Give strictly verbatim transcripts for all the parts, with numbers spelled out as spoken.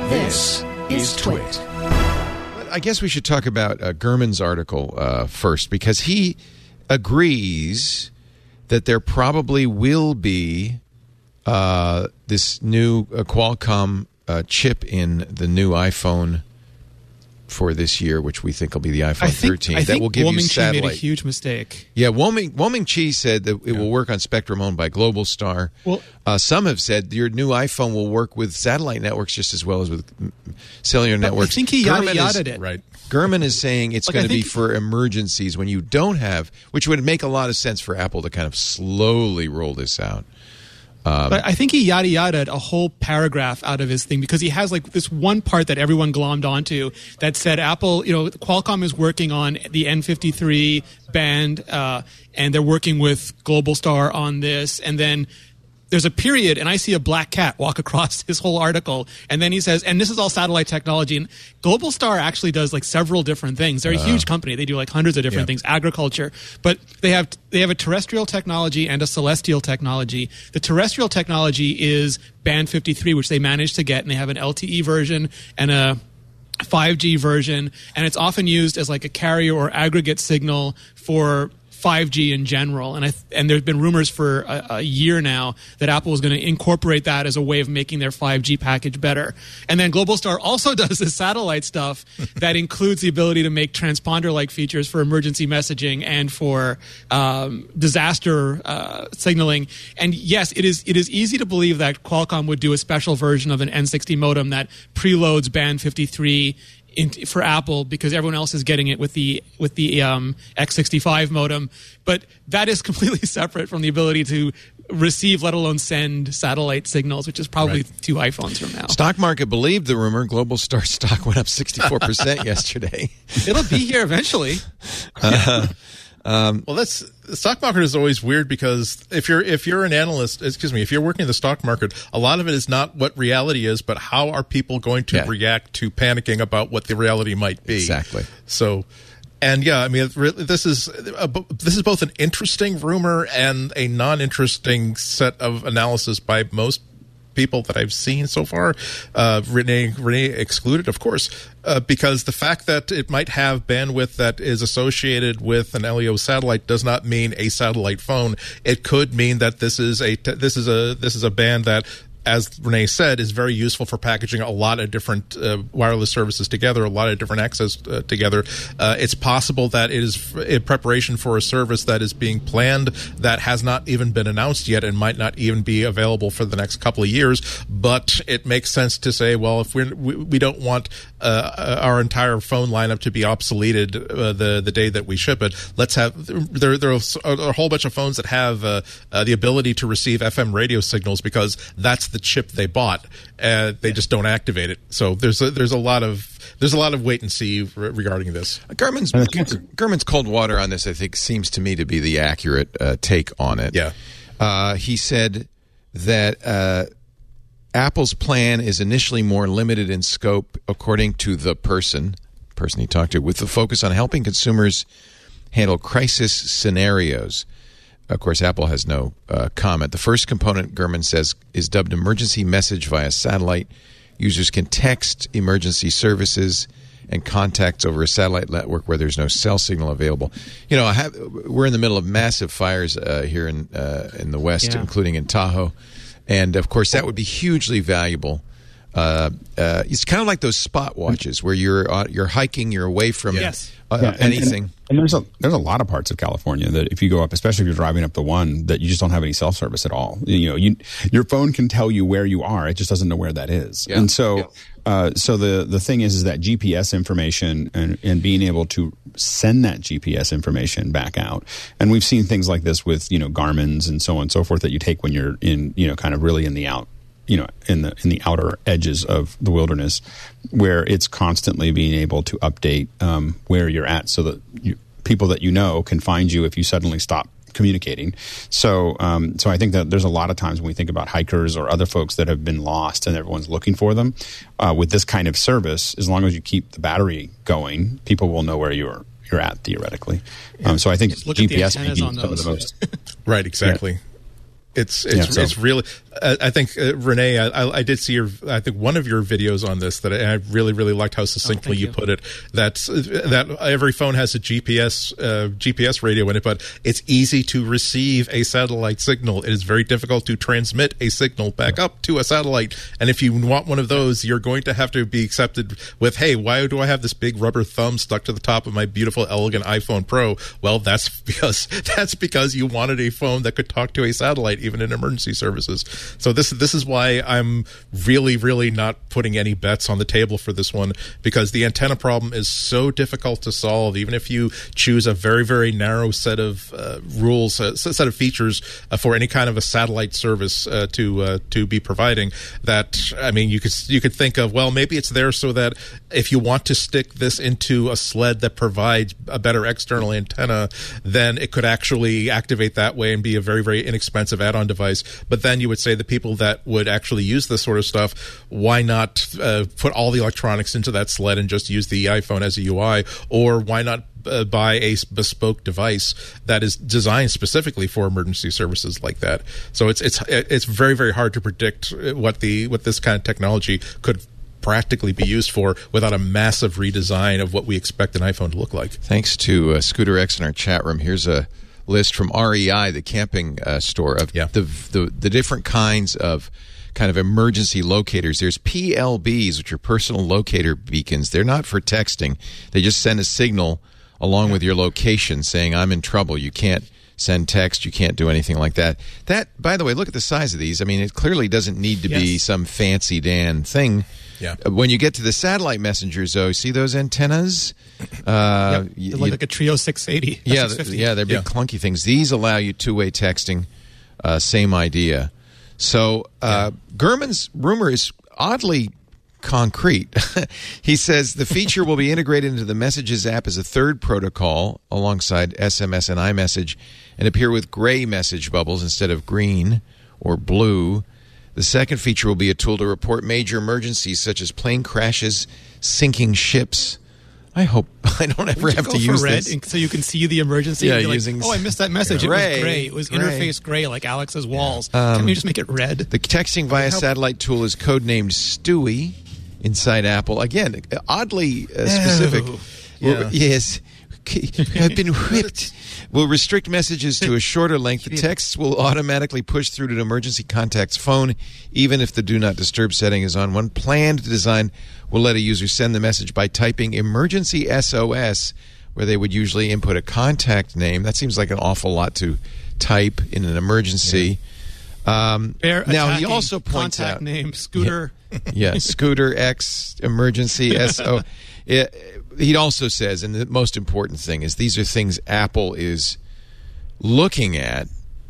This is Twit. I guess we should talk about uh, Gurman's article uh, first, because he agrees that there probably will be uh, this new uh, Qualcomm uh, chip in the new iPhone for this year, which we think will be the iPhone I think, thirteen. I that think will give Woming you satellite. Chi made a huge mistake. Yeah, Woming, Woming Chi said that it yeah. will work on spectrum owned by Globalstar. Well, uh, some have said your new iPhone will work with satellite networks just as well as with cellular networks. I think he yada Gurman yada is, it. Right. Gurman is saying it's like, going to be think, for emergencies when you don't have, which would make a lot of sense for Apple to kind of slowly roll this out. Um, but I think he yada yada'd a whole paragraph out of his thing, because he has like this one part that everyone glommed onto that said Apple, you know, Qualcomm is working on the N fifty-three band, uh, and they're working with Globalstar on this, and then there's a period, and I see a black cat walk across his whole article, and then he says, and this is all satellite technology, and Globalstar actually does like several different things. They're a uh, huge company. They do like hundreds of different yeah. things, agriculture, but they have they have a terrestrial technology and a celestial technology. The terrestrial technology is Band fifty-three, which they managed to get, and they have an L T E version and a five G version, and it's often used as like a carrier or aggregate signal for five G in general, and I th- and there's been rumors for a, a year now that Apple is going to incorporate that as a way of making their five G package better. And then Globalstar also does this satellite stuff that includes the ability to make transponder-like features for emergency messaging and for um, disaster uh, signaling. And yes, it is it is easy to believe that Qualcomm would do a special version of an N sixty modem that preloads Band fifty-three In, for Apple, because everyone else is getting it with the with the um, X sixty-five modem, but that is completely separate from the ability to receive, let alone send satellite signals, which is probably right. two iPhones from now. Stock market believed the rumor. Globalstar stock went up sixty-four percent yesterday. It'll be here eventually. Uh, um, well, that's the stock market is always weird, because if you're if you're an analyst, excuse me, if you're working in the stock market, a lot of it is not what reality is, but how are people going to yeah. react to panicking about what the reality might be. Exactly. So, and yeah, I mean, this is a, this is both an interesting rumor and a non-interesting set of analysis by most people that I've seen so far, uh, Renee, Renee excluded, of course, uh, because the fact that it might have bandwidth that is associated with an L E O satellite does not mean a satellite phone. It could mean that this is a this is a this is a band that, as Renee said, is very useful for packaging a lot of different uh, wireless services together, a lot of different access uh, together. Uh, it's possible that it is in preparation for a service that is being planned that has not even been announced yet and might not even be available for the next couple of years. But it makes sense to say, well, if we're, we we don't want uh, our entire phone lineup to be obsoleted uh, the the day that we ship it, let's have there there are a whole bunch of phones that have uh, uh, the ability to receive F M radio signals, because that's the the chip they bought. Uh, they just don't activate it. So there's a, there's a lot of there's a lot of wait and see re- regarding this. Gurman's Gurman's cold water on this, I think, seems to me to be the accurate uh, take on it. Yeah, uh, he said that uh, Apple's plan is initially more limited in scope, according to the person person he talked to, with the focus on helping consumers handle crisis scenarios. Of course, Apple has no uh, comment. The first component, Gurman says, is dubbed emergency message via satellite. Users can text emergency services and contacts over a satellite network where there's no cell signal available. You know, I have, we're in the middle of massive fires uh, here in uh, in the West, yeah. including in Tahoe. And, of course, that would be hugely valuable. Uh, uh, it's kind of like those spot watches where you're uh, you're hiking, you're away from yes. uh, yeah, and, anything. And, and there's a there's a lot of parts of California that if you go up, especially if you're driving up the one, that you just don't have any cell service at all. You know, you your phone can tell you where you are, it just doesn't know where that is. Yeah. And so, yeah. uh, so the the thing is, is that G P S information and and being able to send that G P S information back out. And we've seen things like this with, you know, Garmin's and so on and so forth that you take when you're in, you know, kind of really in the out. you know, in the in the outer edges of the wilderness, where it's constantly being able to update um, where you're at, so that you, people that you know can find you if you suddenly stop communicating. So, um, so I think that there's a lot of times when we think about hikers or other folks that have been lost and everyone's looking for them, uh, with this kind of service, as long as you keep the battery going, people will know where you're you're at theoretically. Yeah. Um, so I think G P S may be some of the most right. Exactly. Yeah. It's it's Yeah, so- it's really. Uh, I think uh, Renee, I, I did see your. I think one of your videos on this that I, I really really liked how succinctly Oh, you, you. put it. That's that every phone has a G P S uh, G P S radio in it, but it's easy to receive a satellite signal. It is very difficult to transmit a signal back up to a satellite. And if you want one of those, you're going to have to be accepted with, hey, why do I have this big rubber thumb stuck to the top of my beautiful, elegant iPhone Pro? Well, that's because that's because you wanted a phone that could talk to a satellite, even in emergency services. So this this is why I'm really, really not putting any bets on the table for this one, because the antenna problem is so difficult to solve. Even if you choose a very, very narrow set of uh, rules, uh, set of features uh, for any kind of a satellite service uh, to uh, to be providing, that I mean, you could you could think of, well, maybe it's there so that if you want to stick this into a sled that provides a better external antenna, then it could actually activate that way and be a very, very inexpensive add-on device. But then you would say the people that would actually use this sort of stuff, why not uh, put all the electronics into that sled and just use the iPhone as a U I? Or why not uh, buy a bespoke device that is designed specifically for emergency services like that? So it's it's it's very, very hard to predict what the what this kind of technology could practically be used for without a massive redesign of what we expect an iPhone to look like. Thanks to uh, Scooter X in our chat room. Here's a list from R E I, the camping uh, store, of Yeah. the, the the different kinds of kind of emergency locators. There's P L Bs, which are personal locator beacons. They're not for texting. They just send a signal along with your location saying, I'm in trouble. You can't send text. You can't do anything like that. That, by the way, look at the size of these. I mean, it clearly doesn't need to be Yes. some fancy Dan thing. Yeah. When you get to the satellite messengers, though, see those antennas? Uh, Yep. y- They look you- like a Trio six eighty. yeah, six th- fifty. yeah, they're big Yeah. clunky things. These allow you two-way texting. Uh, same idea. So uh, Gurman's rumor is oddly concrete. He says the feature will be integrated into the Messages app as a third protocol alongside S M S and iMessage, and appear with gray message bubbles instead of green or blue. The second feature will be a tool to report major emergencies such as plane crashes, sinking ships. I hope I don't ever Would you have go to for use red this. and- so you can see the emergency. Yeah, and be like, using oh, I missed that message. gray, It was gray. It was gray. interface gray, like Alex's walls. Can we just make it red? The texting via satellite tool is codenamed Stewie inside Apple. Again, oddly uh, specific. Oh, Well, yeah. yes. I've been whipped. Will restrict messages to a shorter length. The texts will automatically push through to an emergency contact's phone, even if the Do Not Disturb setting is on. One planned design will let a user send the message by typing emergency S O S, where they would usually input a contact name. That seems like an awful lot to type in an emergency. Um, Bear now, he attacking, also points contact out... name, Scooter. Yeah, Scooter X emergency S O. It, he also says, and the most important thing is, these are things Apple is looking at,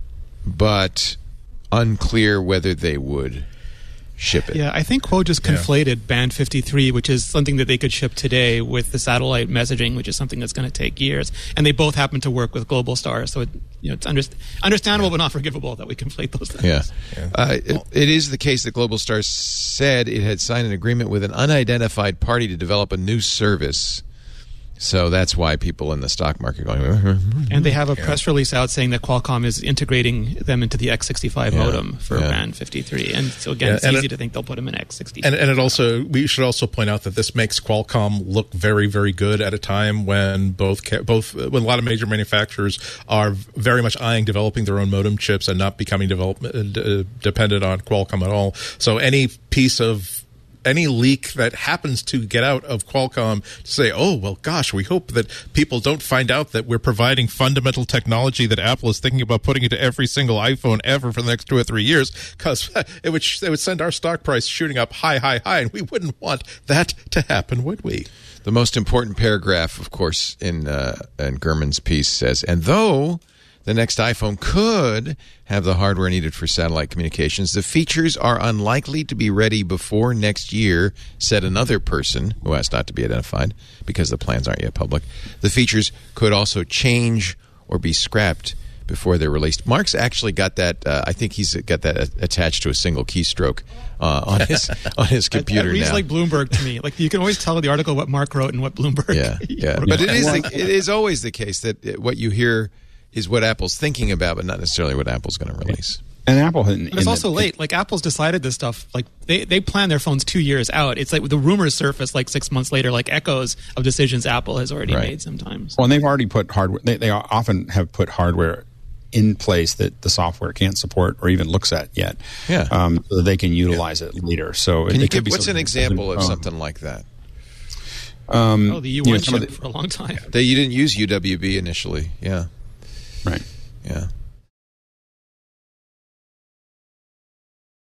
but unclear whether they would ship it. Yeah, I think Quo just conflated Band fifty-three, which is something that they could ship today, with the satellite messaging, which is something that's going to take years. And they both happen to work with Global Star, so it, you know, it's under, understandable but not forgivable that we conflate those things. Yeah. Uh, it, it is the case that Global Star said it had signed an agreement with an unidentified party to develop a new service. So that's why people in the stock market are going... And they have a press release out saying that Qualcomm is integrating them into the X sixty-five Yeah, modem for yeah. Band fifty-three. And so, again, Yeah, it's and easy it- to think they'll put them in X sixty-five. And, and it also, we should also point out that this makes Qualcomm look very, very good at a time when both, ca- both, when a lot of major manufacturers are very much eyeing developing their own modem chips and not becoming development uh, dependent on Qualcomm at all. So any piece of any leak that happens to get out of Qualcomm to say, oh, well, gosh, we hope that people don't find out that we're providing fundamental technology that Apple is thinking about putting into every single iPhone ever for the next two or three years, because it would, it would send our stock price shooting up high, high, high, and we wouldn't want that to happen, would we? The most important paragraph, of course, in, uh, in Gurman's piece says, and though the next iPhone could have the hardware needed for satellite communications, the features are unlikely to be ready before next year, said another person who asked not to be identified because the plans aren't yet public. The features could also change or be scrapped before they're released. Mark's actually got that, uh, I think he's got that uh, attached to a single keystroke uh, on his on his computer It reads now. like Bloomberg to me. Like, you can always tell in the article what Mark wrote and what Bloomberg. Yeah, yeah. wrote. But it is the, it is always the case that uh, what you hear is what Apple's thinking about, but not necessarily what Apple's going to release. And Apple, in, But it's in also the, late. Like Apple's decided this stuff. Like they, they plan their phones two years out. It's like the rumors surface like six months later, like echoes of decisions Apple has already Right. made sometimes. Well, and they've already put hardware. They, they often have put hardware in place that the software can't support or even looks at yet. Yeah. Um, so that they can utilize it later. So Can it, you it could give be what's an something- example of um, something like that? Um, Oh, the U you know, one some of chip the- for a long time. That you didn't use U W B initially. Yeah. Right. Yeah.